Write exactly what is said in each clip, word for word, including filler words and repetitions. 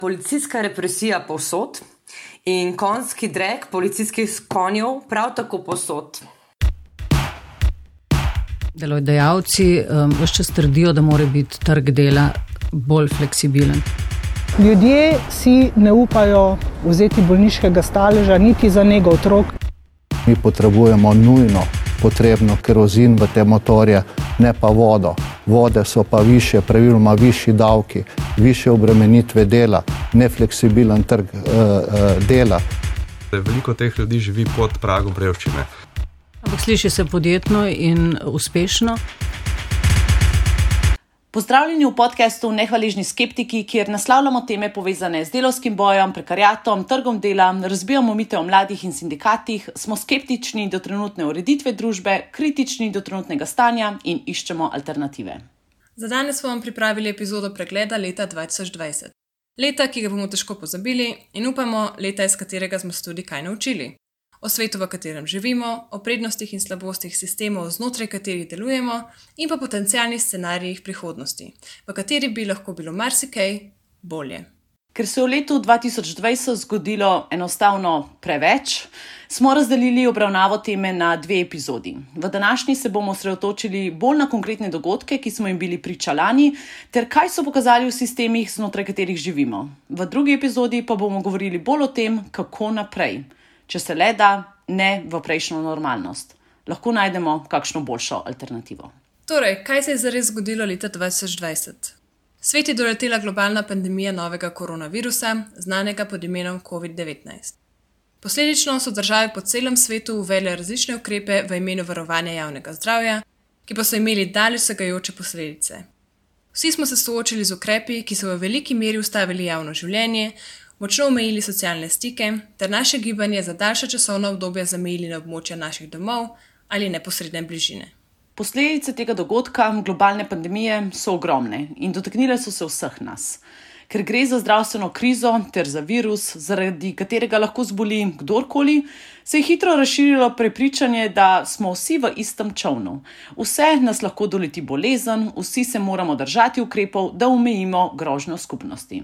Policijska represija povsod in konjski drek policijskih konjev prav tako povsod. Delodajalci um, vse čas trdijo, da mora biti trg dela bolj fleksibilen. Ljudje si ne upajo vzeti bolniškega staleža niti za nego otrok. Mi potrebujemo nujno potrebno kerozin v te motorje, ne pa vodo. Vode so pa više, praviloma višji davki, više obremenitve dela, nefleksibilen trg uh, uh, dela. Veliko teh ljudi živi pod pragom revščine. Ampak sliši se podjetno in uspešno. Pozdravljeni v podcastu Nehvaležni skeptiki, kjer naslavljamo teme povezane z delavskim bojem, prekariatom, trgom dela, razbijamo mite o mladih in sindikatih, smo skeptični do trenutne ureditve družbe, kritični do trenutnega stanja in iščemo alternative. Za danes smo vam pripravili epizodo pregleda leta dva tisoč dvajset. Leta, ki ga bomo težko pozabili in upamo, leta, iz katerega smo se tudi kaj naučili. O svetu, v katerem živimo, o prednostih in slabostih sistemov, znotraj katerih delujemo in pa potencialnih scenarijih prihodnosti, v kateri bi lahko bilo marsikaj bolje. Ker se je v letu dva tisoč dvajset zgodilo enostavno preveč, smo razdelili obravnavo teme na dve epizodi. V današnji se bomo osredotočili bolj na konkretne dogodke, ki smo jim bili priča lani, ter kaj so pokazali v sistemih, znotraj katerih živimo. V drugi epizodi pa bomo govorili bolj o tem, kako naprej. Če se le da, ne v prejšnjo normalnost. Lahko najdemo kakšno boljšo alternativo. Torej, kaj se je zares zgodilo leta dva tisoč dvajset? Svet je doletela globalna pandemija novega koronavirusa, znanega pod imenom covid devetnajst. Posledično so države po celem svetu uvedle različne ukrepe v imenu varovanja javnega zdravja, ki pa so imeli daleč segajoče posledice. Vsi smo se soočili z ukrepi, ki so v veliki meri ustavili javno življenje, močno omejili socialne stike ter naše gibanje za daljša časovna obdobja zamejili na območja naših domov ali neposredne bližine. Posledice tega dogodka, globalne pandemije, so ogromne in dotaknile so se vseh nas. Ker gre za zdravstveno krizo ter za virus, zaradi katerega lahko zboli kdorkoli, se je hitro razširilo prepričanje, da smo vsi v istem čolnu. Vse nas lahko doleti bolezen, vsi se moramo držati ukrepov, da omejimo grožnjo skupnosti.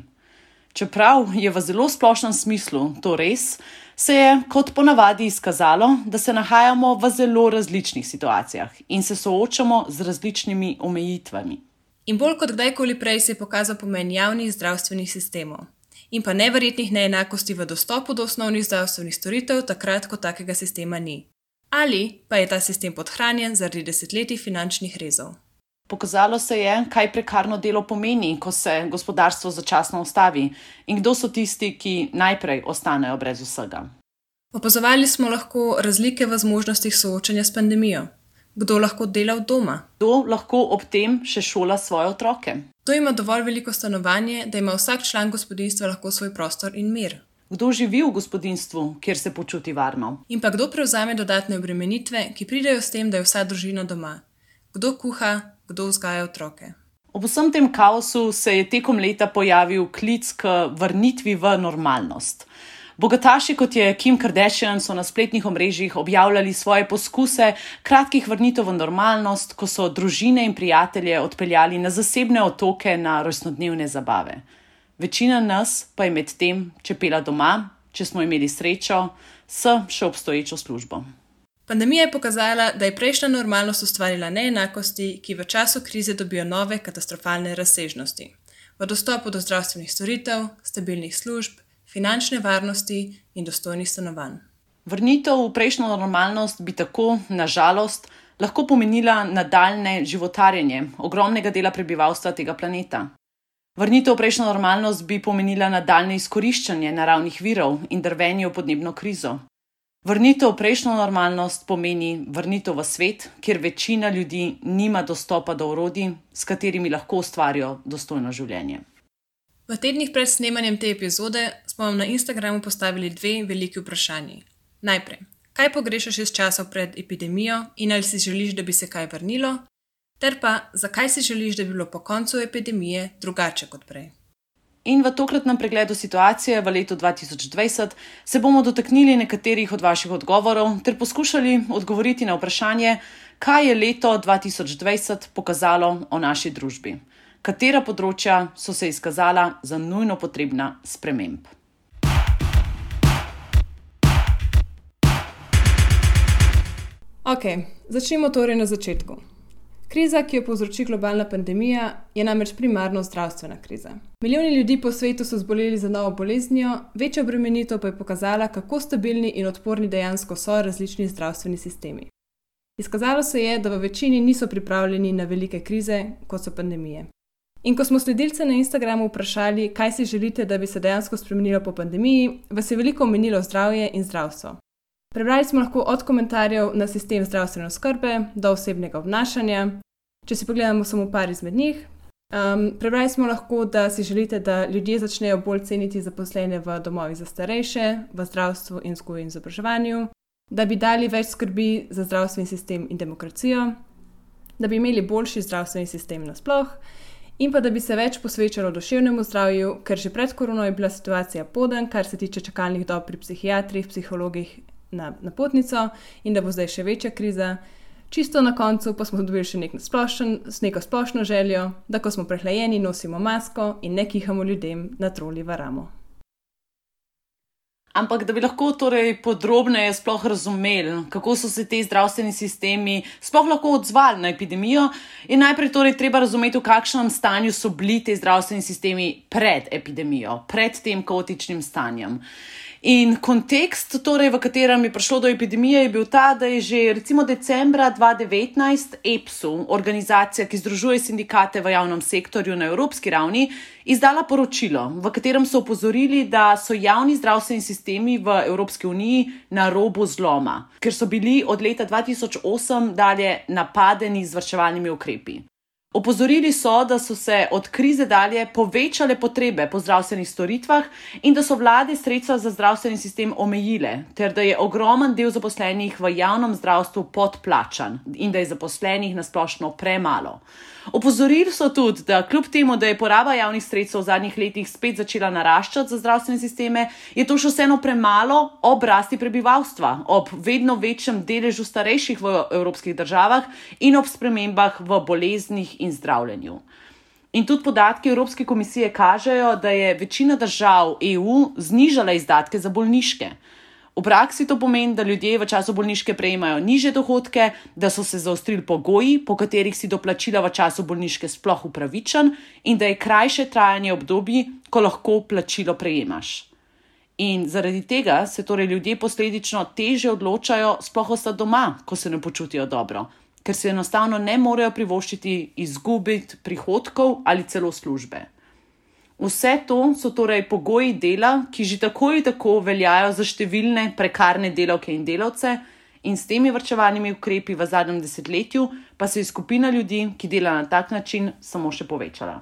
Čeprav je v zelo splošnem smislu to res, se je kot ponavadi izkazalo, da se nahajamo v zelo različnih situacijah in se soočamo z različnimi omejitvami. In bolj kot kdajkoli prej se je pokazal pomen javnih zdravstvenih sistemov in pa neverjetnih neenakosti v dostopu do osnovnih zdravstvenih storitev takrat, ko takega sistema ni. Ali pa je ta sistem podhranjen zaradi desetletij finančnih rezov. Pokazalo se je, kaj prekarno delo pomeni, ko se gospodarstvo začasno ustavi in kdo so tisti, ki najprej ostanejo brez vsega. Opazovali smo lahko razlike v zmožnostih soočanja s pandemijo. Kdo lahko dela od doma? Kdo lahko ob tem še šola svoje otroke? Kdo ima dovolj veliko stanovanje, da ima vsak član gospodinjstva lahko svoj prostor in mir? Kdo živi v gospodinjstvu, kjer se počuti varno? In pa kdo prevzame dodatne obremenitve, ki pridejo s tem, da je vsa družina doma? Kdo kuha? Kdo vzgaja otroke? Ob vsem tem kaosu se je tekom leta pojavil klic k vrnitvi v normalnost. Bogataši, kot je Kim Kardashian, so na spletnih omrežjih objavljali svoje poskuse kratkih vrnitev v normalnost, ko so družine in prijatelje odpeljali na zasebne otoke na rojstnodnevne zabave. Večina nas pa je med tem čepela doma, če smo imeli srečo, s še obstoječo službo. Pandemija je pokazala, da je prejšnja normalnost ustvarila neenakosti, ki v času krize dobijo nove katastrofalne razsežnosti. V dostopu do zdravstvenih storitev, stabilnih služb, finančne varnosti in dostojnih stanovanj. Vrnitev v prejšnjo normalnost bi tako, na žalost, lahko pomenila nadaljnje životarjenje ogromnega dela prebivalstva tega planeta. Vrnitev v prejšnjo normalnost bi pomenila nadaljnje izkoriščanje naravnih virov in drvenje v podnebno krizo. Vrnitev v prejšnjo normalnost pomeni vrnitev v svet, kjer večina ljudi nima dostopa do orodij, s katerimi lahko ustvarijo dostojno življenje. V tednih pred snemanjem te epizode smo vam na Instagramu postavili dve veliki vprašanji. Najprej, kaj pogrešaš iz časov pred epidemijo in ali si želiš, da bi se kaj vrnilo? Ter pa, zakaj si želiš, da bi bilo po koncu epidemije drugače kot prej? In v tokratnem pregledu situacije v letu dva tisoč dvajset se bomo dotaknili nekaterih od vaših odgovorov ter poskušali odgovoriti na vprašanje, kaj je leto dva tisoč dvajset pokazalo o naši družbi. katera področja so se izkazala za nujno potrebna sprememb. Ok, začnimo torej na začetku. Kriza, ki jo povzroči globalna pandemija, je namreč primarno zdravstvena kriza. Milijoni ljudi po svetu so zboleli za novo boleznijo, večja obremenitev pa je pokazala, kako stabilni in odporni dejansko so različni zdravstveni sistemi. Izkazalo se je, da v večini niso pripravljeni na velike krize, kot so pandemije. In ko smo sledilce na Instagramu vprašali, kaj si želite, da bi se dejansko spremenilo po pandemiji, vas je veliko omenilo zdravje in zdravstvo. Prebrali smo lahko od komentarjev na sistem zdravstvene oskrbe do osebnega obnašanja. Če si pogledamo samo par izmed njih. Um, prebrali smo lahko, da si želite, da ljudje začnejo bolj ceniti zaposlene v domovih za starejše, v zdravstvu in vzgoji in izobraževanju, da bi dali več skrbi za zdravstveni sistem in demokracijo, da bi imeli boljši zdravstveni sistem nasploh in pa da bi se več posvečalo duševnemu zdravju, ker že pred korono je bila situacija poden, kar se tiče čakalnih dob pri psihiatrih, psihologih na napotnico in da bo zdaj še večja kriza. Čisto na koncu pa smo dobili še nek splošen, neko splošno željo, da ko smo prehlajeni, nosimo masko in ne kihamo ljudem na troli v ramo. Ampak da bi lahko torej podrobneje sploh razumeli, kako so se te zdravstveni sistemi sploh lahko odzvali na epidemijo, je najprej torej treba razumeti, v kakšnem stanju so bili te zdravstveni sistemi pred epidemijo, pred tem kaotičnim stanjem. In kontekst, torej, v katerem je prišlo do epidemije, je bil ta, da je že recimo decembra dva tisoč devetnajst EPSU, organizacija, ki združuje sindikate v javnem sektorju na evropski ravni, izdala poročilo, v katerem so opozorili, da so javni zdravstveni sistemi v Evropski uniji na robu zloma, ker so bili od leta dva tisoč osem dalje napadeni z varčevalnimi ukrepi. Opozorili so, da so se od krize dalje povečale potrebe po zdravstvenih storitvah in da so vlade sredstva za zdravstveni sistem omejile, ter da je ogromen del zaposlenih v javnem zdravstvu podplačan in da je zaposlenih nasplošno premalo. Opozorili so tudi, da kljub temu, da je poraba javnih sredstev v zadnjih letih spet začela naraščati za zdravstvene sisteme, je to še vseeno premalo ob rasti prebivalstva, ob vedno večjem deležu starejših v evropskih državah in ob spremembah v boleznih in zdravljenju. In tudi podatki Evropske komisije kažejo, da je večina držav E U znižala izdatke za bolniške. V praksi to pomeni, da ljudje v času bolniške prejemajo nižje dohodke, da so se zaostrili pogoji, po katerih si do plačila v času bolniške sploh upravičen in da je krajše trajanje obdobij, ko lahko plačilo prejemaš. In zaradi tega se torej ljudje posledično težje odločajo sploh ostati doma, ko se ne počutijo dobro, ker se enostavno ne morejo privoščiti izgubiti prihodkov ali celo službe. Vse to so torej pogoji dela, ki že tako in tako veljajo za številne prekarne delavke in delavce, in s temi varčevalnimi ukrepi v zadnjem desetletju pa se je skupina ljudi, ki dela na tak način, samo še povečala.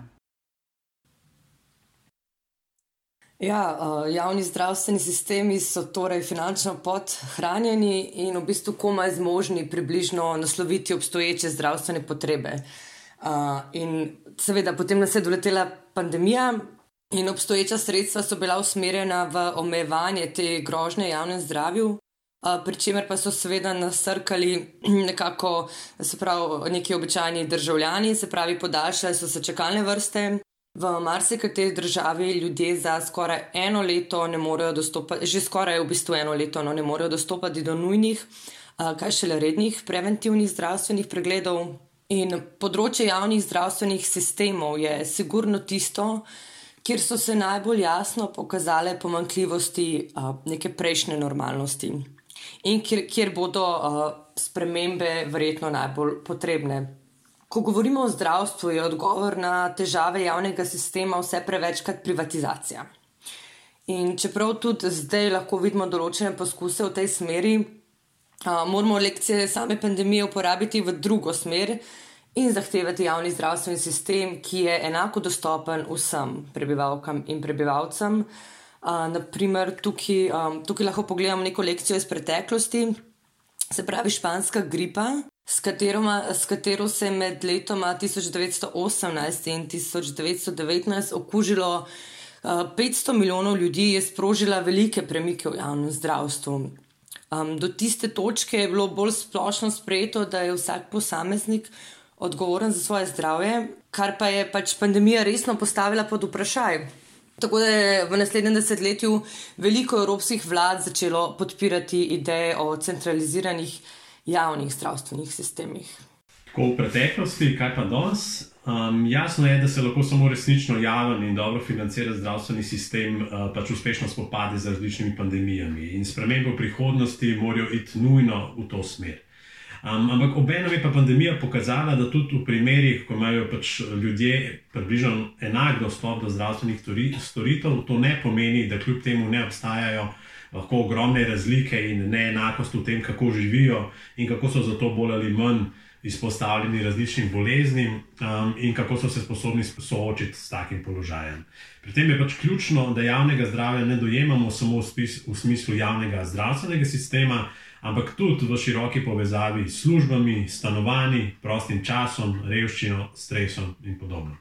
Ja, javni zdravstveni sistemi so torej finančno podhranjeni in v bistvu komaj zmožni približno nasloviti obstoječe zdravstvene potrebe. Uh, in seveda potem nas je doletela pandemija in obstoječa sredstva so bila usmerjena v omejevanje te grožnje javnem zdravju, uh, pri čemer pa so seveda nasrkali nekako, se pravi, neki običajni državljani, se pravi, podaljšale so se čakalne vrste. V marsikateri državi ljudje za skoraj eno leto ne morejo dostopati, že skoraj v bistvu eno leto no, ne morejo dostopati do nujnih, uh, kaj šele rednih preventivnih zdravstvenih pregledov. In področje javnih zdravstvenih sistemov je sigurno tisto, kjer so se najbolj jasno pokazale pomanjkljivosti uh, neke prejšnje normalnosti in kjer, kjer bodo uh, spremembe verjetno najbolj potrebne. Ko govorimo o zdravstvu, je odgovor na težave javnega sistema vse prevečkrat privatizacija. In čeprav tudi zdaj lahko vidimo določene poskuse v tej smeri, Uh, moramo lekcije same pandemije uporabiti v drugo smer in zahtevati javni zdravstveni sistem, ki je enako dostopen vsem prebivalkam in prebivalcem. Uh, naprimer, tukaj, um, tukaj lahko pogledamo neko lekcijo iz preteklosti, se pravi španska gripa, s, kateroma, s katero se je med letoma tisoč devetsto osemnajst in tisoč devetsto devetnajst okužilo uh, petsto milijonov ljudi, je sprožila velike premike v javnem zdravstvu. Um, do tiste točke je bilo bolj splošno sprejeto, da je vsak posameznik odgovoren za svoje zdravje, kar pa je pač pandemija resno postavila pod vprašaj. Tako da je v naslednjem desetletju veliko evropskih vlad začelo podpirati ideje o centraliziranih javnih zdravstvenih sistemih. Tako v preteklosti, kaj pa danes? Um, jasno je, da se lahko samo resnično javen in dobro financiran zdravstveni sistem uh, pač uspešno spopade z različnimi pandemijami in spremembe v prihodnosti morajo iti nujno v to smer. Um, ampak obenem je pa pandemija pokazala, da tudi v primerih, ko imajo pač ljudje približno enak dostop do zdravstvenih storitev, to ne pomeni, da kljub temu ne obstajajo lahko ogromne razlike in neenakost v tem, kako živijo in kako so zato bolj ali manj izpostavljeni različnim boleznim um, in kako so se sposobni soočiti s takim položajem. Pri tem je pač ključno, da javnega zdravja ne dojemamo samo v, spis, v smislu javnega zdravstvenega sistema, ampak tudi v široki povezavi s službami, stanovanji, prostim časom, revščino, stresom in podobno.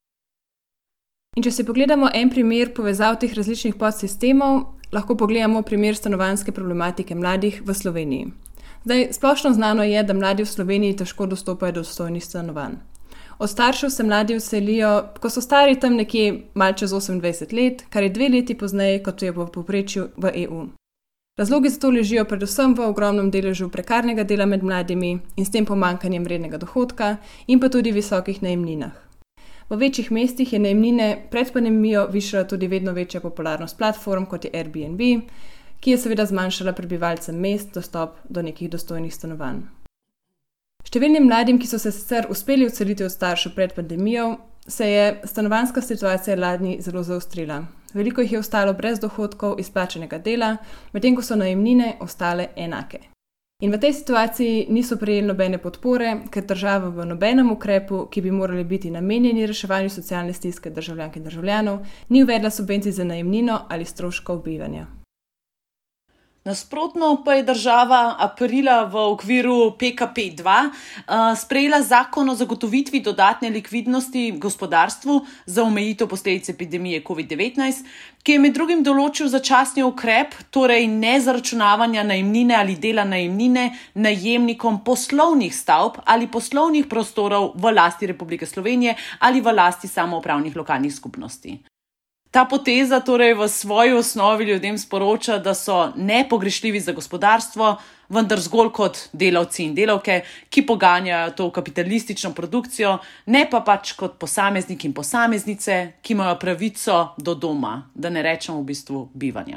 In če si pogledamo en primer povezav teh različnih podsistemov, lahko pogledamo primer stanovanjske problematike mladih v Sloveniji. Zdaj, splošno znano je, da mladi v Sloveniji težko dostopajo do dostojnih stanovanj. Od staršev se mladi vselijo, ko so stari tam nekje malce čez osemindvajset let, kar je dve leti pozneje, kot je v povprečju v E U. Razlogi za to ležijo predvsem v ogromnem deležu prekarnega dela med mladimi in s tem pomanjkanjem vrednega dohodka in pa tudi visokih najemninah. V večjih mestih je najemnine pred pandemijo višala tudi vedno večja popularnost platform, kot je Airbnb, ki je seveda zmanjšala prebivalcem mest dostop do nekih dostojnih stanovanj. Številnim mladim, ki so se sicer uspeli odseliti od staršev pred pandemijo, se je stanovanjska situacija lani zelo zaostrila. Veliko jih je ostalo brez dohodkov izplačanega dela, medtem ko so najemnine ostale enake. In v tej situaciji niso prejeli nobene podpore, ker država v nobenem ukrepu, ki bi morali biti namenjeni reševanju socialne stiske državljank in državljanov, ni uvedla subvencij za najemnino ali stroškov bivanja. Nasprotno pa je država aprila v okviru P K P dva uh, sprejela zakon o zagotovitvi dodatne likvidnosti gospodarstvu za omejitev posledic epidemije covid devetnajst, ki je med drugim določil začasni ukrep, torej nezaračunavanja najemnine ali dela najemnine najemnikom poslovnih stavb ali poslovnih prostorov v lasti Republike Slovenije ali v lasti samoupravnih lokalnih skupnosti. Ta poteza torej v svoji osnovi ljudem sporoča, da so nepogrešljivi za gospodarstvo, vendar zgolj kot delavci in delavke, ki poganjajo to kapitalistično produkcijo, ne pa pač kot posamezniki in posameznice, ki imajo pravico do doma, da ne rečemo v bistvu bivanja.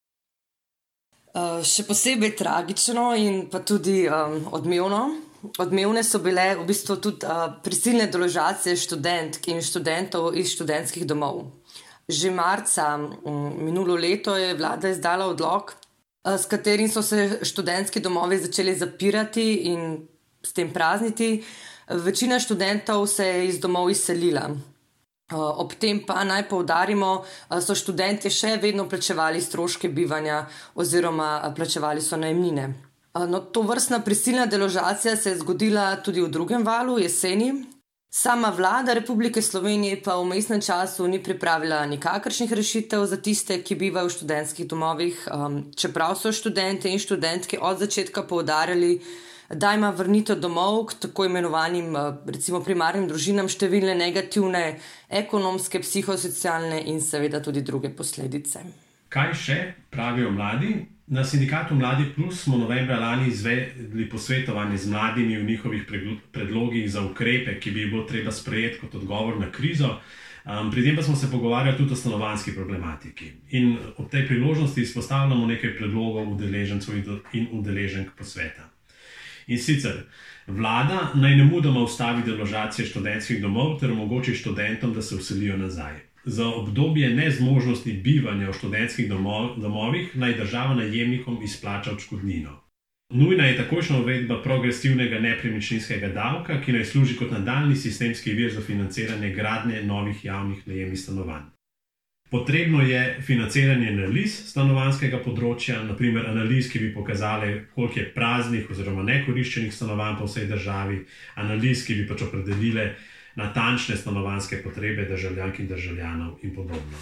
Uh, še posebej tragično in pa tudi um, odmevno. Odmevne so bile v bistvu tudi uh, prisilne deložacije študentk in študentov iz študentskih domov. Že marca minulo leto je vlada izdala odlok, s katerim so se študentski domovi začeli zapirati in s tem prazniti. Večina študentov se je iz domov izselila. Ob tem pa naj poudarimo, so študentje še vedno plačevali stroške bivanja oziroma plačevali so najemnine. No, to vrstna prisilna deložacija se je zgodila tudi v drugem valu, jeseni. Sama vlada Republike Slovenije pa v vmesnem času ni pripravila nikakršnih rešitev za tiste, ki bivajo v študentskih domovih, um, čeprav so študente in študentke od začetka poudarjali, da ima vrnitev domov k tako imenovanim recimo primarnim družinam številne negativne ekonomske, psihosocialne in seveda tudi druge posledice. Kaj še pravijo mladi? Na sindikatu Mladi Plus smo novembra lani izvedli posvetovanje z mladimi v njihovih predlogih za ukrepe, ki bi jih bilo treba sprejeti kot odgovor na krizo. Um, pri tem pa smo se pogovarjali tudi o stanovanjski problematiki. In ob tej priložnosti izpostavljamo nekaj predlogov udeležencev in udeleženk posveta. In sicer, vlada naj nemudoma ustavi deložacije študentskih domov ter omogoči študentom, da se vselijo nazaj. Za obdobje nezmožnosti bivanja v študentskih domov, domovih naj država najemnikom izplača odškodnino. Nujna je takojšnja uvedba progresivnega nepremičninskega davka, ki naj služi kot nadaljnji sistemski vir za financiranje gradnje novih javnih najemnih stanovanj. Potrebno je financiranje analiz stanovanjskega področja, naprimer analiz, ki bi pokazali, koliko je praznih oziroma nekoriščenih stanovanj po vsej državi, analiz, ki bi pač opredelile natančne stanovanjske potrebe državljank in državljanov in podobno.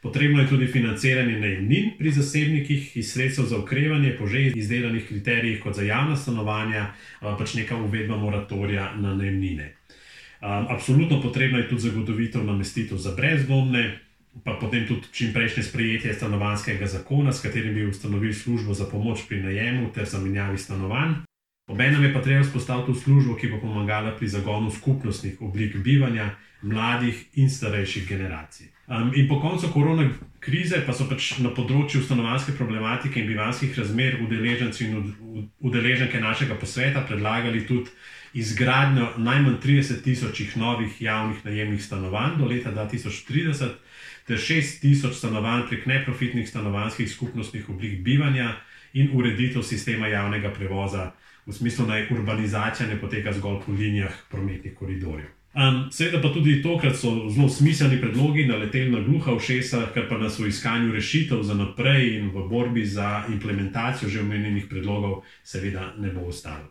Potrebno je tudi financiranje najemnin pri zasebnikih iz sredstev za okrevanje po že izdelanih kriterijih kot za javna stanovanja, pač neka uvedba moratorija na najemnine. Absolutno potrebno je tudi zagotovitev namestitev za brezdomne, pa potem tudi čimprejšnje sprejetje stanovanjskega zakona, s katerim bi ustanovili službo za pomoč pri najemu ter zamenjavi stanovanj. Obenem je pa treba vzpostaviti službo, ki bo pomagala pri zagonu skupnostnih oblik bivanja mladih in starejših generacij. Um, in po koncu korona krize pa so pač na področju stanovanjske problematike in bivanjskih razmer udeleženci in udeleženke našega posveta predlagali tudi izgradnjo najmanj trideset tisočih novih javnih najemnih stanovanj do leta dva tisoč trideset ter šest tisoč stanovanj prek neprofitnih stanovanjskih skupnostnih oblik bivanja in ureditev sistema javnega prevoza, v smislu, da urbanizacija ne poteka zgolj po linijah prometnih koridorjev. Um, seveda pa tudi tokrat so zelo smiselni predlogi naleteli na gluha ušesa, kar pa nas v iskanju rešitev za naprej in v borbi za implementacijo že omenjenih predlogov seveda ne bo ostalo.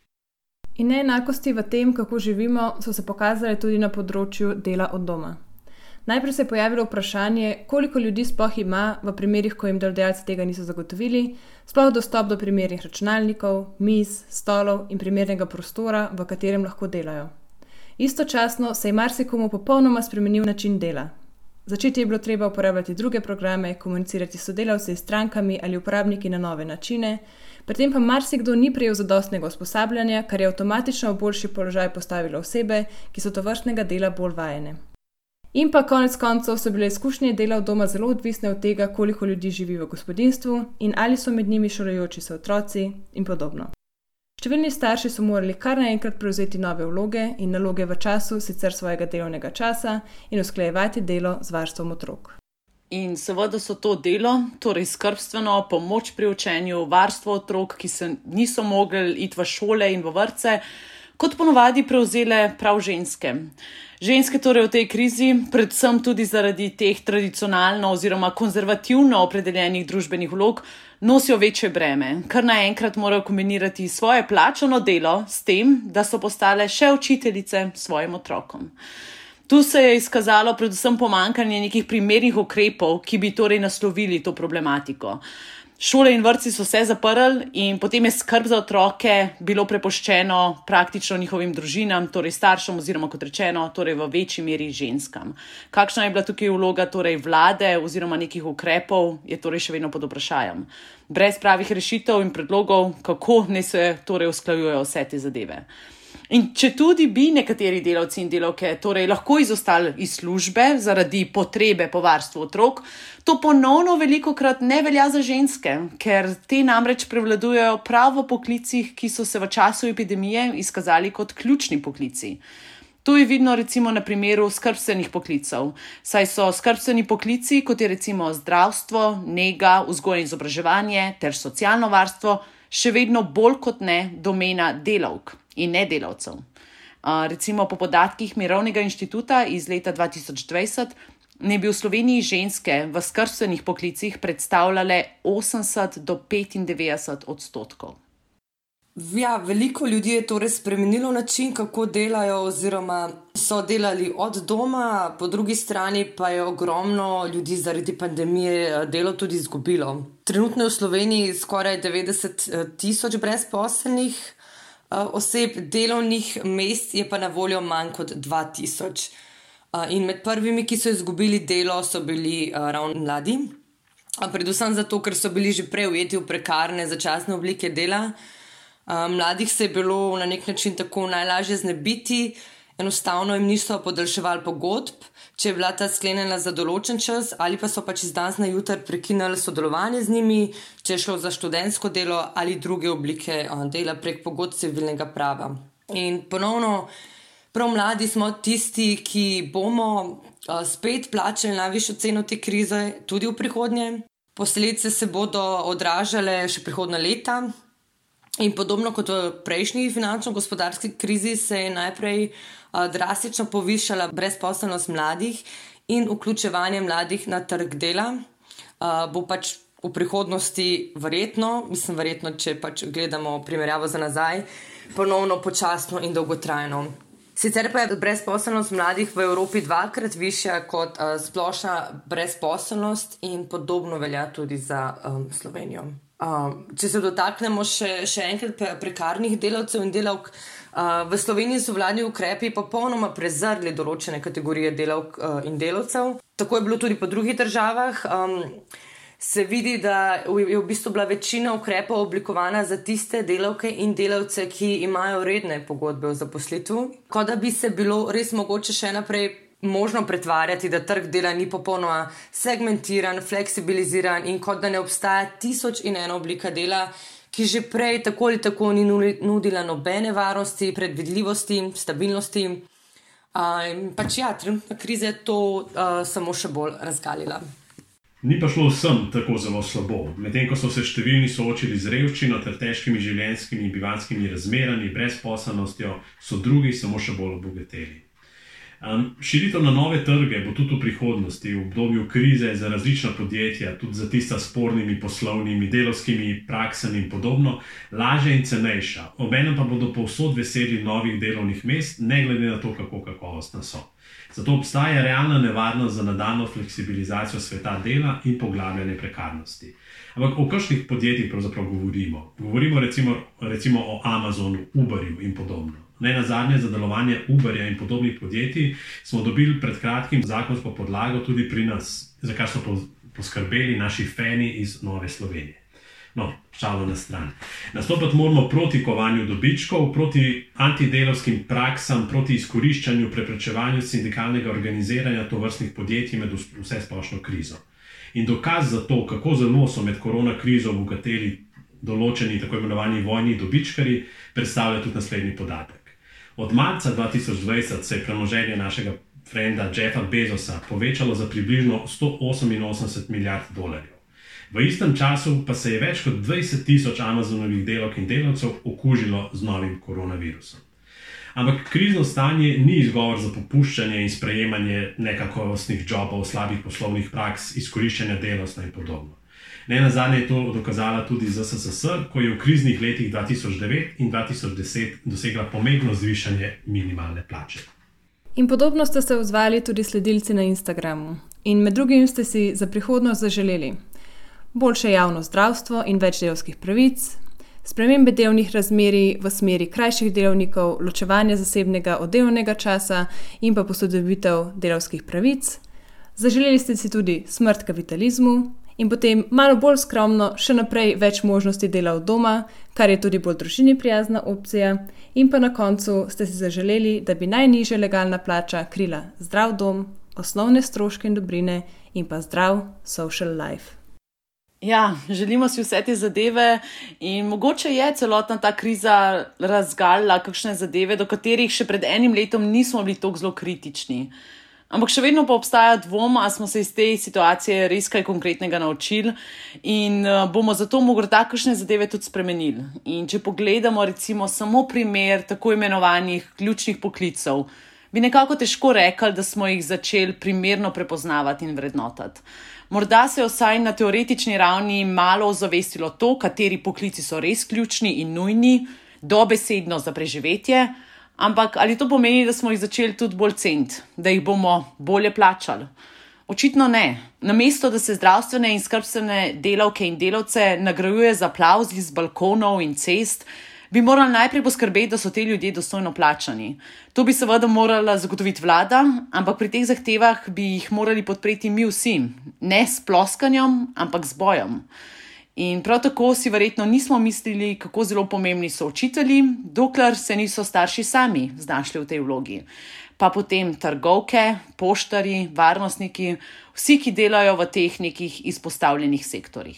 In neenakosti v tem, kako živimo, so se pokazale tudi na področju dela od doma. Najprej se je pojavilo vprašanje, koliko ljudi sploh ima v primerih, ko jim delodajalci tega niso zagotovili, sploh dostop do primernih računalnikov, miz, stolov in primernega prostora, v katerem lahko delajo. Istočasno se je marsikomu popolnoma spremenil način dela. Začeti je bilo treba uporabljati druge programe, komunicirati s sodelavci, s strankami ali uporabniki na nove načine, pri tem pa marsikdo ni prejel zadostnega usposabljanja, kar je avtomatično v boljši položaj postavilo osebe, ki so tovrstnega dela bolj vajene. In pa konec koncev so bile izkušnje dela od doma zelo odvisne od tega, koliko ljudi živi v gospodinjstvu in ali so med njimi šolajoči se otroci in podobno. Številni starši so morali kar naenkrat prevzeti nove vloge in naloge v času sicer svojega delovnega časa in usklajevati delo z varstvom otrok. In seveda so to delo, torej skrbstveno, pomoč pri učenju, varstvo otrok, ki se niso mogli iti v šole in v vrtce, kot ponovadi prevzele prav ženske. Ženske torej v tej krizi, predvsem tudi zaradi teh tradicionalno oziroma konzervativno opredeljenih družbenih vlog, nosijo večje breme, kar naenkrat morajo kombinirati svoje plačano delo s tem, da so postale še učiteljice svojim otrokom. Tu se je izkazalo predvsem pomanjkanje nekih primernih ukrepov, ki bi torej naslovili to problematiko. Šole in vrtci so se zaprli in potem je skrb za otroke bilo prepuščeno praktično njihovim družinam, torej staršem oziroma kot rečeno, torej v večji meri ženskam. Kakšna je bila tukaj vloga torej vlade oziroma nekih ukrepov, je torej še vedno pod vprašajem. Brez pravih rešitev in predlogov, kako naj se torej usklajujejo vse te zadeve. In če tudi bi nekateri delavci in delavke torej lahko izostali iz službe zaradi potrebe po varstvu otrok, to ponovno velikokrat ne velja za ženske, ker te namreč prevladujejo prav v poklicih, ki so se v času epidemije izkazali kot ključni poklici. To je vidno recimo na primeru skrbstvenih poklicev, saj so skrbstveni poklici, kot je recimo zdravstvo, nega, vzgoja in izobraževanje ter socialno varstvo, še vedno bolj kot ne domena delavk in ne delavcev. Uh, recimo po podatkih Mirovnega inštituta iz leta dva tisoč dvajset ne bi v Sloveniji ženske v skrbstvenih poklicih predstavljale osemdeset do petindevetdeset odstotkov. Ja, veliko ljudi je torej spremenilo način, kako delajo oziroma so delali od doma, po drugi strani pa je ogromno ljudi zaradi pandemije delo tudi izgubilo. Trenutno je v Sloveniji skoraj devetdeset tisoč brezposelnih oseb, delovnih mest je pa na voljo manj kot dva tisoč. In med prvimi, ki so izgubili delo, so bili ravno mladi. Predvsem zato, ker so bili že prej ujeti v prekarne začasne oblike dela. Mladih se je bilo na nek način tako najlažje znebiti, enostavno jim niso podaljševali pogodb, če je bila ta sklenjena za določen čas, ali pa so pač iz danes na jutri prekinili sodelovanje z njimi, če je šlo za študentsko delo ali druge oblike dela prek pogodb civilnega prava. In ponovno, prav mladi smo tisti, ki bomo spet plačali najvišjo ceno te krize tudi v prihodnje. Posledice se bodo odražale še prihodnja leta. In podobno kot v prejšnji finančno-gospodarski krizi se je najprej drastično povišala brezposelnost mladih in vključevanje mladih na trg dela. Bo pač v prihodnosti verjetno, mislim verjetno, če pač gledamo primerjavo za nazaj, ponovno počasno in dolgotrajno. Sicer pa je brezposelnost mladih v Evropi dvakrat višja kot uh, splošna brezposelnost in podobno velja tudi za um, Slovenijo. Um, če se dotaknemo še, še enkrat prekarnih delavcev in delavk, uh, v Sloveniji so vladni ukrepi popolnoma prezrli določene kategorije delavk uh, in delavcev. Tako je bilo tudi po drugih državah. Um, se vidi, da je v bistvu bila večina ukrepov oblikovana za tiste delavke in delavce, ki imajo redne pogodbe o zaposlitvu, kot da bi se bilo res mogoče še naprej možno pretvarjati, da trg dela ni popolnoma segmentiran, fleksibiliziran in kot da ne obstaja tisoč in ena oblika dela, ki že prej tako ali tako ni nudila nobene varnosti, predvidljivosti, stabilnosti. Uh, pač ja, trenutna kriza je to uh, samo še bolj razgalila. Ni pa šlo vsem tako zelo slabo. Medtem ko so se številni soočili z revščino ter težkimi življenjskimi in bivanjskimi razmerami, brezposelnostjo, so drugi samo še bolj obogateli. Um, širitev na nove trge bo tudi v prihodnosti, v obdobju krize za različna podjetja, tudi za tista spornimi poslovnimi, delovskimi praksami in podobno, lažja in cenejša. Obenem pa bodo povsod veseli novih delovnih mest, ne glede na to, kako kakovostna so. Zato obstaja realna nevarnost za nadaljnjo fleksibilizacijo sveta dela in poglabljanje prekarnosti. Ampak o kakšnih podjetjih pravzaprav govorimo? Govorimo recimo, recimo o Amazonu, Uberju in podobno. Ne nazadnje za delovanje Uberja in podobnih podjetij smo dobili pred kratkim zakonsko podlago tudi pri nas, za kar so poskrbeli naši fani iz Nove Slovenije. No, šalo na stran. Nastopati moramo proti kovanju dobičkov, proti antidelovskim praksam, proti izkoriščanju, preprečevanju sindikalnega organiziranja tovrstnih podjetij med vse splošno krizo. In dokaz za to, kako zelo so med korona krizo obogateli določeni tako imenovani vojni dobičkari, predstavlja tudi naslednji podatek. Od marca dva tisoč dvajset se je premoženje našega frenda Jeffa Bezosa povečalo za približno sto oseminosemdeset milijard dolarjev. V istem času pa se je več kot dvajset tisoč Amazonovih delavk in delavcev okužilo z novim koronavirusom. Ampak krizno stanje ni izgovor za popuščanje in sprejemanje nekakovostnih jobov, slabih poslovnih praks, izkoriščanja delavstva in podobno. Ne nazadnje je to dokazala tudi Z S S R, ko je v kriznih letih dva tisoč devet in dva tisoč deset dosegla pomembno zvišanje minimalne plače. In podobno ste se odzvali tudi sledilci na Instagramu. In med drugim ste si za prihodnost zaželeli boljše javno zdravstvo in več delavskih pravic, spremembe delovnih razmerij v smeri krajših delovnikov, ločevanje zasebnega od delovnega časa in pa posodobitev delavskih pravic. Zaželeli ste si tudi smrt kapitalizmu in potem malo bolj skromno še naprej več možnosti dela od doma, kar je tudi bolj družini prijazna opcija, in pa na koncu ste si zaželeli, da bi najnižja legalna plača krila zdrav dom, osnovne stroške in dobrine in pa zdrav social life. Ja, želimo si vse te zadeve in mogoče je celotna ta kriza razgalila kakšne zadeve, do katerih še pred enim letom nismo bili tako zelo kritični. Ampak še vedno pa obstaja dvom, a smo se iz te situacije res kaj konkretnega naučili in bomo zato morda kakšne zadeve tudi spremenili. In če pogledamo recimo samo primer tako imenovanih ključnih poklicev, bi nekako težko rekli, da smo jih začeli primerno prepoznavati in vrednotati. Morda se je vsaj na teoretični ravni malo ozavestilo to, kateri poklici so res ključni in nujni, dobesedno za preživetje, ampak ali to pomeni, da smo jih začeli tudi bolj ceniti, da jih bomo bolje plačali? Očitno ne. Namesto, da se zdravstvene in skrbstvene delavke in delavce nagrajuje z aplavzi z balkonov in cest, bi morali najprej poskrbeti, da so te ljudje dostojno plačani. To bi seveda morala zagotoviti vlada, ampak pri teh zahtevah bi jih morali podpreti mi vsi, ne s ploskanjem, ampak z bojem. In prav tako si verjetno nismo mislili, kako zelo pomembni so učitelji, dokler se niso starši sami znašli v tej vlogi. Pa potem trgovke, poštarji, varnostniki, vsi, ki delajo v teh nekih izpostavljenih sektorjih.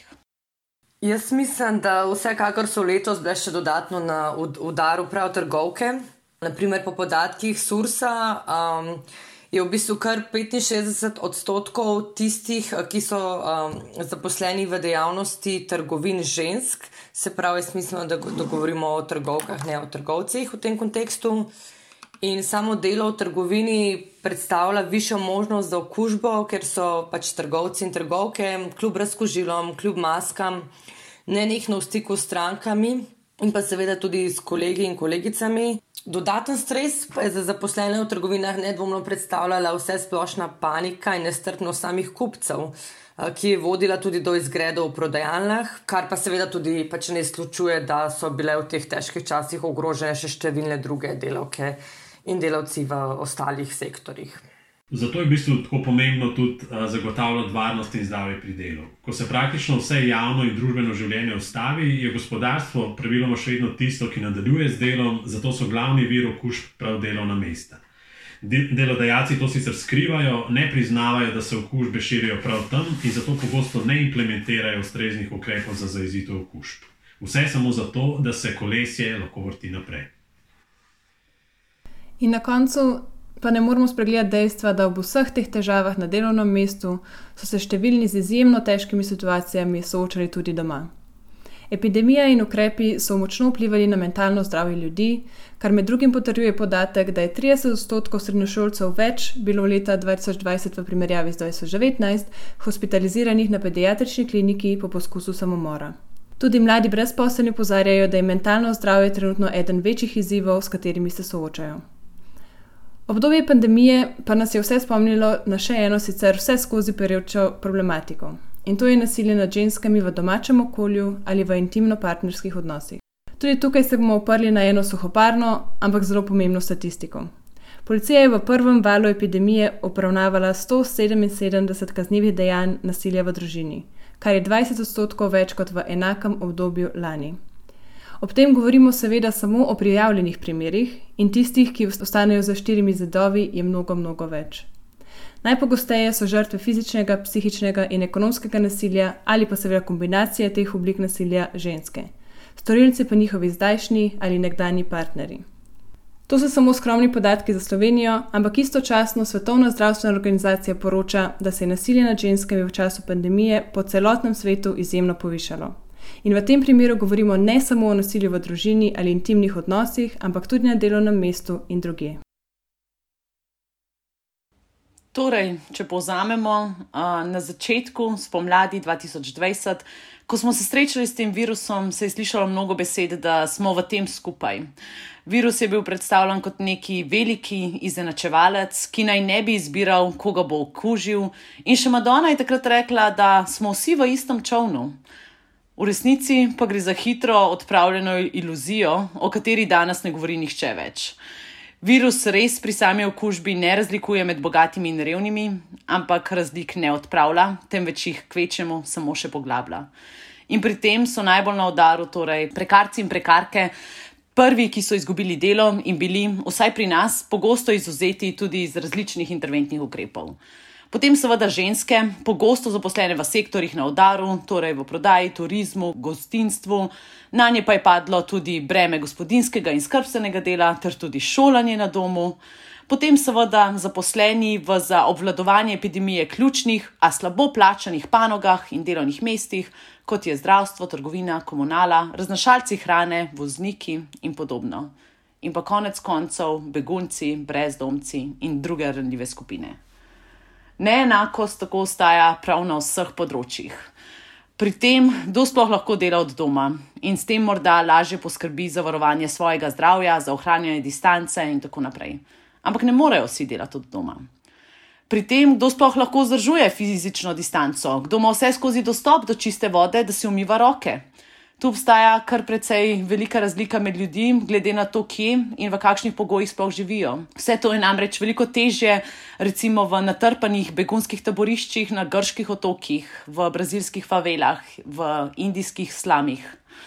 Jaz mislim, da vsekakor so letos bile še dodatno na udaru prav trgovke. Naprimer, po podatkih Sursa um, je v bistvu kar petinšestdeset odstotkov tistih, ki so um, zaposleni v dejavnosti trgovin žensk. Se pravi, jaz mislim, da, da govorimo o trgovkah, ne o trgovcih v tem kontekstu. In samo delo v trgovini predstavlja višjo možnost za okužbo, ker so pač trgovci in trgovke kljub razkužilom, kljub maskam, nenehno v stiku s strankami in pa seveda tudi s kolegi in kolegicami. Dodaten stres pa je za zaposlene v trgovinah nedvomno predstavljala vse splošna panika in nestrpnost samih kupcev, ki je vodila tudi do izgredov v prodajalnah, kar pa seveda tudi pač ne izključuje, da so bile v teh težkih časih ogrožene še številne druge delavke in delavci v ostalih sektorjih. Zato je v bistvu tako pomembno tudi zagotavljati varnost in zdravje pri delu. Ko se praktično vse javno in družbeno življenje ustavi, je gospodarstvo praviloma še vedno tisto, ki nadaljuje z delom, zato so glavni vir okužb prav delovna mesta. Delodajalci to sicer skrivajo, ne priznavajo, da se okužbe širijo prav tam in zato pogosto ne implementirajo ustreznih ukrepov za zajezitev okužb. Vse samo zato, da se kolesje lahko vrti naprej. In na koncu pa ne moremo spregledati dejstva, da ob vseh teh težavah na delovnem mestu so se številni z izjemno težkimi situacijami soočali tudi doma. Epidemija in ukrepi so močno vplivali na mentalno zdravje ljudi, kar med drugim potrjuje podatek, da je trideset odstotkov srednješolcev več bilo leta dva tisoč dvajset v primerjavi z dva tisoč devetnajst hospitaliziranih na pediatrični kliniki po poskusu samomora. Tudi mladi brezposelni opozarjajo, da je mentalno zdravje trenutno eden večjih izzivov, s katerimi se soočajo. Obdobje pandemije pa nas je vse spomnilo na še eno sicer vse skozi perečo problematiko. In to je nasilje nad ženskami v domačem okolju ali v intimno-partnerskih odnosih. Tudi tukaj se bomo oprli na eno suhoparno, ampak zelo pomembno statistiko. Policija je v prvem valu epidemije obravnavala sto sedeminsedemdeset kaznivih dejanj nasilja v družini, kar je dvajset odstotkov več kot v enakem obdobju lani. Ob tem govorimo seveda samo o prijavljenih primerih in tistih, ki ostanejo za štirimi zidovi, je mnogo, mnogo več. Najpogosteje so žrtve fizičnega, psihičnega in ekonomskega nasilja ali pa seveda kombinacija teh oblik nasilja ženske. Storilci pa njihovi zdajšnji ali nekdanji partnerji. To so samo skromni podatki za Slovenijo, ampak istočasno Svetovna zdravstvena organizacija poroča, da se je nasilje nad ženskami v času pandemije po celotnem svetu izjemno povišalo. In v tem primeru govorimo ne samo o nasilju v družini ali intimnih odnosih, ampak tudi na delovnem mestu in drugje. Torej, če povzamemo, na začetku spomladi dva tisoč dvajset, ko smo se srečali s tem virusom, se je slišalo mnogo besed, da smo v tem skupaj. Virus je bil predstavljen kot neki veliki izenačevalec, ki naj ne bi izbiral, koga bo okužil, in še Madonna je takrat rekla, da smo vsi v istem čovnu. V resnici pa gre za hitro odpravljeno iluzijo, o kateri danes ne govori nihče več. Virus res pri sami okužbi ne razlikuje med bogatimi in revnimi, ampak razlik ne odpravlja, temveč jih kvečemo samo še poglablja. In pri tem so najbolj na udaru torej prekarci in prekarke, prvi, ki so izgubili delo in bili, vsaj pri nas, pogosto izvzeti tudi iz različnih interventnih ukrepov. Potem seveda ženske, pogosto zaposlene v sektorjih na udaru, torej v prodaji, turizmu, gostinstvu, nanje pa je padlo tudi breme gospodinjskega in skrbstvenega dela ter tudi šolanje na domu. Potem seveda zaposleni v za obvladovanje epidemije ključnih, a slabo plačanih panogah in delovnih mestih, kot je zdravstvo, trgovina, komunala, raznašalci hrane, vozniki in podobno. In pa konec koncev begunci, brezdomci in druge ranljive skupine. Neenakost tako ostaja prav na vseh področjih. Pri tem, kdo sploh lahko dela od doma in s tem morda lažje poskrbi za varovanje svojega zdravja, za ohranjanje distance in tako naprej. Ampak ne morejo vsi delati od doma. Pri tem, kdo sploh lahko vzdržuje fizično distanco, kdo ima vse skozi dostop do čiste vode, da si umiva roke. Tu obstaja kar precej velika razlika med ljudi, glede na to, kje in v kakšnih pogojih sploh živijo. Vse to je namreč veliko težje, recimo v natrpanih begunskih taboriščih na grških otokih, v brazilskih favelah, v indijskih slamih.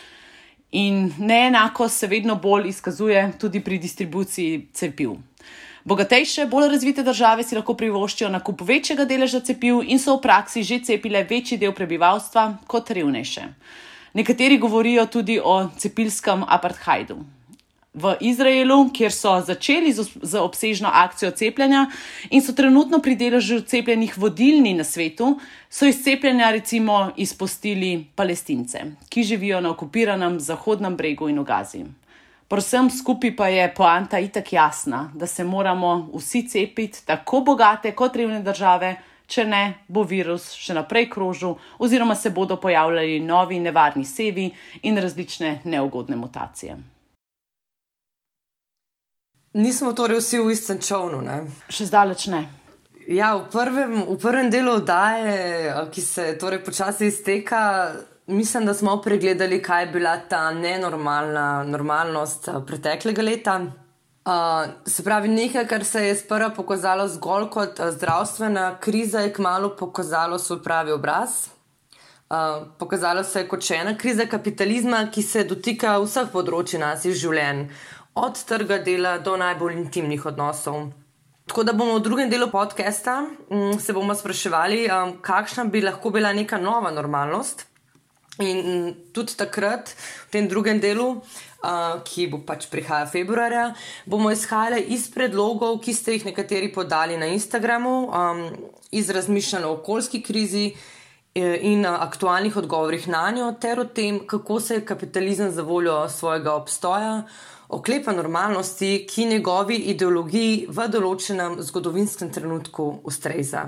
In neenakost se vedno bolj izkazuje tudi pri distribuciji cepiv. Bogatejše, bolj razvite države si lahko privoščijo nakup večjega deleža cepiv in so v praksi že cepile večji del prebivalstva kot revnejše. Nekateri govorijo tudi o cepilskem apartheidu. V Izraelu, kjer so začeli z obsežno akcijo cepljenja in so trenutno pri deležu cepljenih vodilni na svetu, so iz cepljenja recimo izpustili Palestince, ki živijo na okupiranem Zahodnem bregu in v Gazi. Povsem skupaj pa je poanta itak jasna, da se moramo vsi cepiti, tako bogate kot revne države, če ne, bo virus še naprej krožil oziroma se bodo pojavljali novi nevarni sevi in različne neugodne mutacije. Nismo torej vsi v istem čovnu, ne? Še zdaleč ne. Ja, v prvem, v prvem delu oddaje, ki se torej počasi izteka, mislim, da smo pregledali, kaj je bila ta nenormalna normalnost preteklega leta. Uh, se pravi, nekaj, kar se je sprva pokazalo zgolj kot zdravstvena kriza, je kmalu pokazalo svoj pravi obraz. Uh, pokazalo se je kot še ena kriza kapitalizma, ki se dotika vseh področji naših življenj, od trga dela do najbolj intimnih odnosov. Tako da bomo v drugem delu podcasta um, se bomo spraševali, um, kakšna bi lahko bila neka nova normalnost. In um, tudi takrat, v tem drugem delu, uh, ki bo pač prihaja februarja, bomo izhajali iz predlogov, ki ste jih nekateri podali na Instagramu, um, iz razmišljanj o okoljski krizi in aktualnih odgovorih na njo, ter o tem, kako se je kapitalizem za voljo svojega obstoja oklepa normalnosti, ki njegovi ideologiji v določenem zgodovinskem trenutku ustreza.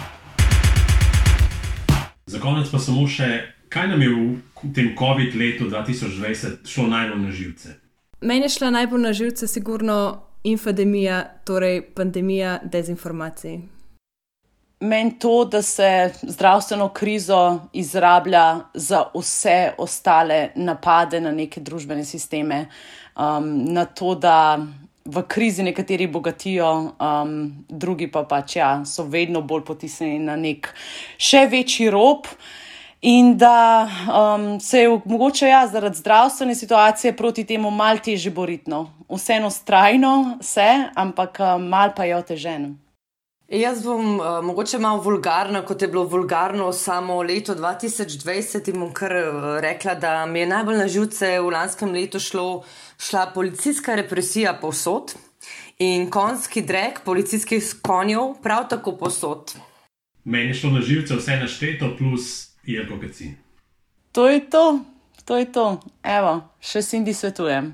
Za konec pa samo še, kaj nam je v tem COVID letu dva tisoč dvajset šlo najbolj na živce? Meni je šla najbolj na živce sigurno infodemija, torej pandemija dezinformacij. Meni to, da se zdravstveno krizo izrablja za vse ostale napade na neke družbene sisteme, um, na to, da v krizi nekateri bogatijo, um, drugi pa pač ja, so vedno bolj potisnjeni na nek še večji rob in da um, se je mogoče ja, zaradi zdravstvene situacije proti temu malo težje boriti. Vseeno strajno se, ampak um, malo pa je oteženo. Jaz bom uh, mogoče malo vulgarna, kot je bilo vulgarno samo leto dva tisoč dvajset in bom kar uh, rekla, da mi je najbolj na živce v lanskem letu šlo, šla policijska represija povsod in konjski drek policijskih konjev prav tako povsod. Meni je šlo na živce vse našteto plus Jelko Kacin. To je to, to je to. Evo, še Cindy svetujem.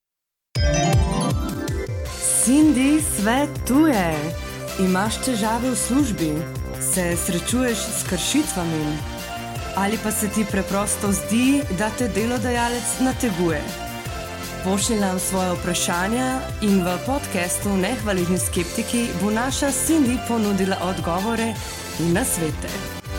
Cindy svetuje. Imaš težave v službi, se srečuješ s kršitvami ali pa se ti preprosto zdi, da te delodajalec nateguje. Pošlji nam svoje vprašanja in v podcastu Nehvaležni skeptiki bo naša Cindy ponudila odgovore in nasvete.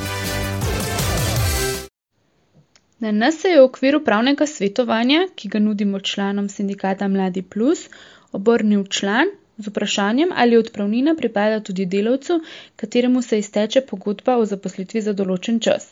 Na nas se je v okviru pravnega svetovanja, ki ga nudimo članom sindikata Mladi Plus, obrnil član z vprašanjem, ali odpravnina pripada tudi delavcu, kateremu se izteče pogodba o zaposlitvi za določen čas.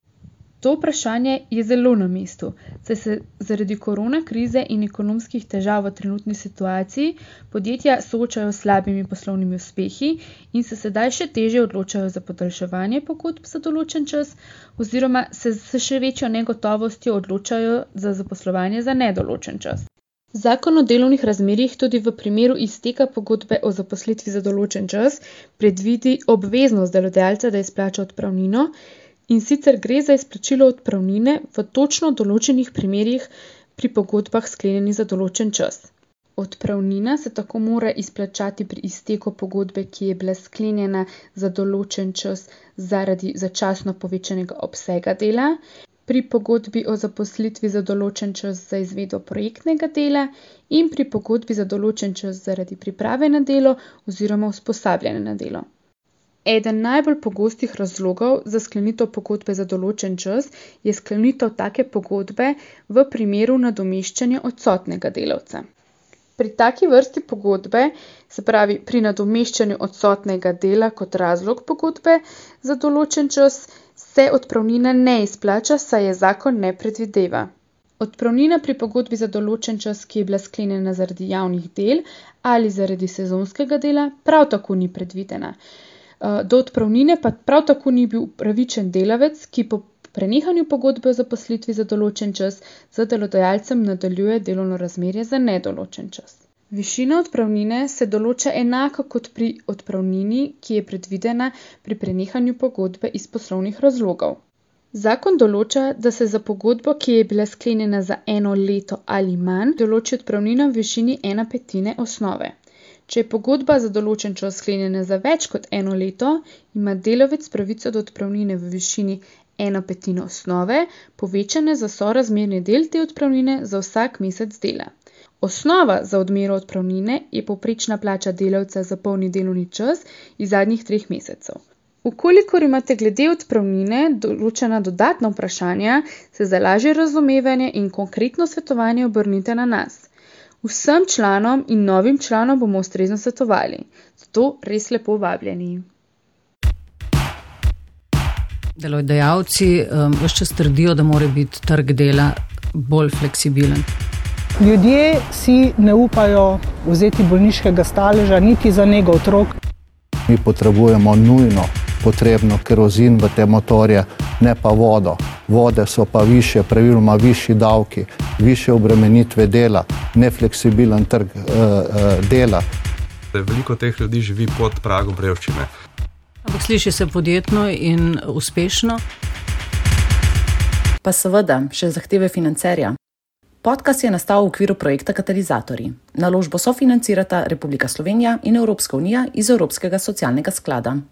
To vprašanje je zelo na mestu, saj se zaradi korona krize in ekonomskih težav v trenutni situaciji podjetja soočajo s slabimi poslovnimi uspehi in se sedaj še težje odločajo za podaljševanje pogodb za določen čas oziroma se s še večjo negotovostjo odločajo za zaposlovanje za nedoločen čas. Zakon o delovnih razmerjih tudi v primeru izteka pogodbe o zaposlitvi za določen čas predvidi obveznost delodajalca, da izplača odpravnino, in sicer gre za izplačilo odpravnine v točno določenih primerih pri pogodbah sklenjenih za določen čas. Odpravnina se tako mora izplačati pri izteku pogodbe, ki je bila sklenjena za določen čas zaradi začasno povečanega obsega dela, pri pogodbi o zaposlitvi za določen čas za izvedbo projektnega dela in pri pogodbi za določen čas zaradi priprave na delo oziroma usposabljanja na delo. Eden najbolj pogostih razlogov za sklenitev pogodbe za določen čas je sklenitev take pogodbe v primeru nadomeščanja odsotnega delavca. Pri taki vrsti pogodbe, se pravi pri nadomeščanju odsotnega dela kot razlog pogodbe za določen čas, se odpravnina ne izplača, saj je zakon ne predvideva. Odpravnina pri pogodbi za določen čas, ki je bila sklenjena zaradi javnih del ali zaradi sezonskega dela, prav tako ni predvidena. Do odpravnine pa prav tako ni bil upravičen delavec, ki po prenehanju pogodbe o zaposlitvi za določen čas z delodajalcem nadaljuje delovno razmerje za nedoločen čas. Višina odpravnine se določa enako kot pri odpravnini, ki je predvidena pri prenehanju pogodbe iz poslovnih razlogov. Zakon določa, da se za pogodbo, ki je bila sklenjena za eno leto ali manj, določi odpravnina v višini ena petine osnove. Če je pogodba za določen čas sklenjena za več kot eno leto, ima delavec pravico do odpravnine v višini ena petina osnove, povečane za sorazmerni del te odpravnine za vsak mesec dela. Osnova za odmero odpravnine je povprečna plača delavca za polni delovni čas iz zadnjih treh mesecev. Ukolikor imate glede odpravnine določena dodatna vprašanja, se za lažje razumevanje in konkretno svetovanje obrnite na nas. Vsem članom in novim članom bomo ustrezno svetovali, zato res lepo vabljeni. Delodajalci um, vse čas trdijo, da mora biti trg dela bolj fleksibilen. Ljudje si ne upajo vzeti bolniškega staleža niti za nego otrok. Mi potrebujemo nujno potrebno kerozin v te motorje, ne pa vodo. Vode so pa više, praviloma višji davki, više obremenitve dela, nefleksibilen trg uh, uh, dela. Veliko teh ljudi živi pod pragom revščine. Ampak sliši se podjetno in uspešno. Pa seveda še zahteve financerja. Podcast je nastal v okviru projekta Katalizatorji. Naložbo sofinancirata Republika Slovenija in Evropska unija iz Evropskega socialnega sklada.